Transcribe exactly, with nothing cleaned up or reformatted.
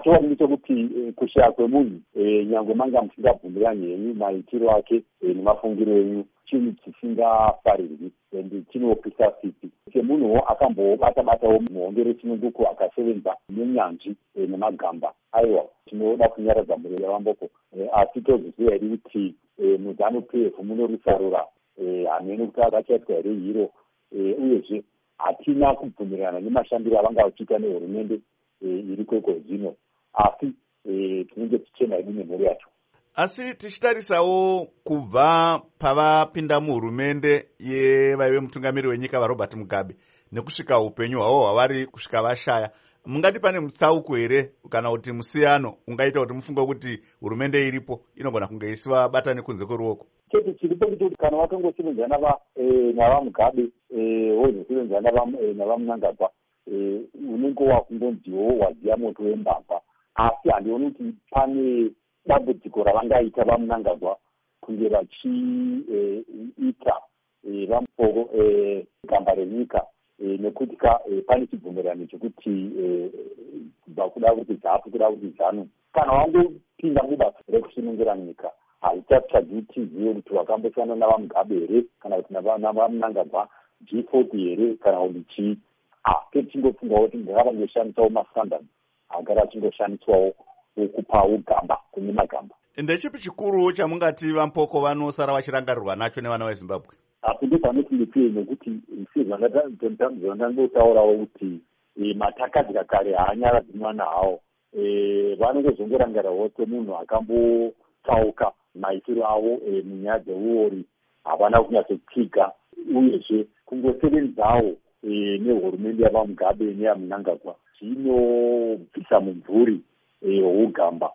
chokwadi ndechekuti kushaya kwemunhu nyangwe manga musingabvumirani henyu maitiro ake nemafungiro enyu chinhu chisingafarirwi and chinopisa sipi. Semunhuwo akambobata-batawo muhondo rechinunduku akasevenza nenyanzvi nemagamba, aiwa tinoda kunyaradza murero yavamboko. Asi toziziva here kuti muZANU P F muno rusarura hamene kuti akachaitwa here hiro, uyezve hatina kubvumirana nemashandiro avanga vachiita nehurumende iri kweko zvino, asi tinenge tichena hedu nemhuri yacho. Asi tichitarisawo kubva pavapinda muhurumende yevaive mutungamiri wenyika vaRobert Mugabe nekusvika upenyu hwavo hwavari kusvika vashaya, mungati pane mutsauko here kana kuti musiyano ungaita kuti mufunge kuti hurumende iripo inogona kunge isiva batani kunze kweruoko? Chete chiripo kuti kana watongosevenza navaMugabe wozosevenzana navaMnangagwa unenge wakungonziwo wadziya moto wembavha, asi handioni kuti pane dambudziko ravangaita vaMnangagwa kunge vachiita vamupoko gamba renyika, nekuti pane chibvumirano chekuti kubva kuda kuti ZAPU kuda kuti ZANU kana wangopinda mubasa rekusunungira nyika haichatsvagi tizive kuti wakambosiyana navaMugabe here kana kuti navaMnangagwa G forty here kana kuti chii. Asi tingofunga kuti ngavangoshandisawo masandard agara achingoshandiswawo kupa ugamba kune magamba. Ndechipi chikuru chamungati vampoko vanosara vachirangarirwa nacho nevana veZimbabwe? Apinde panotindipiye nekuti zvandanotaurawo kuti matakadzika kare haanyaradzi mwana hawo, vanongozongorangarirawo semunhu akambotsauka maitiro avo munyaya dzeuori havana kunyatsotsiga, uyezve kungosevenzawo nehurumende yavaMugabe neyaMnangagwa zvinobvisa mumvuri wougamba.